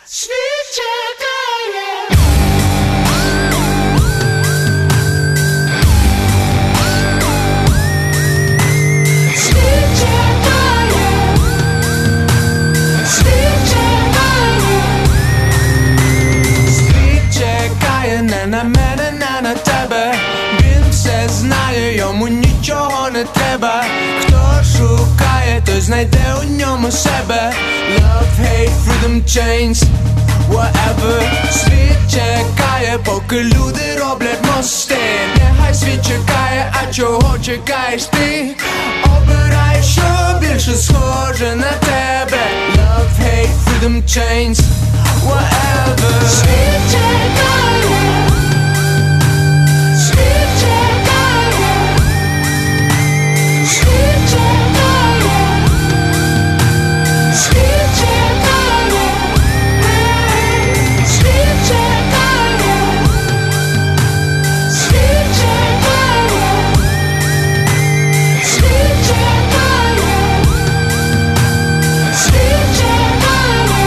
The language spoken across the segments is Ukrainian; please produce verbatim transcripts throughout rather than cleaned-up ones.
Світ чекає. Світ чекає. Світ чекає. Світ чекає не на мене, не на тебе. Він все знає, йому нічого не треба. Хто шукає, той знайде у ньому себе. Love, hate, freedom, change, whatever. Світ чекає, поки люди роблять мости. Нехай світ чекає, а чого чекаєш ти? Обирай, що більше схоже на тебе. Love, hate, freedom, change, whatever. Світ чекає. Світ чекає. Світ чекає. Світ чекає. Світ чекає. Світ чекає. Світ чекає. Світ чекає.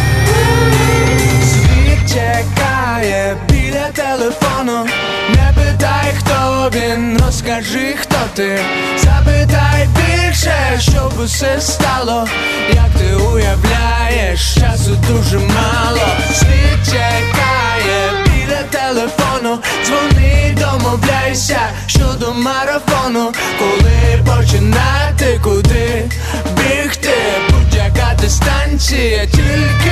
Світ чекає біля телефону. Не питай, хто він, розкажи, хто ти. Запитай більше, щоб усе стало, як ти уявляєш, часу дуже мало. Світ чекає біля телефону. Дзвони, домовляйся щодо марафону. Коли починати, куди бігти, будь-яка дистанція, тільки